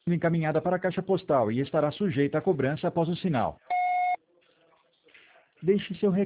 encaminhada para a caixa postal e estará sujeita a cobrança após o sinal. Deixe seu recado.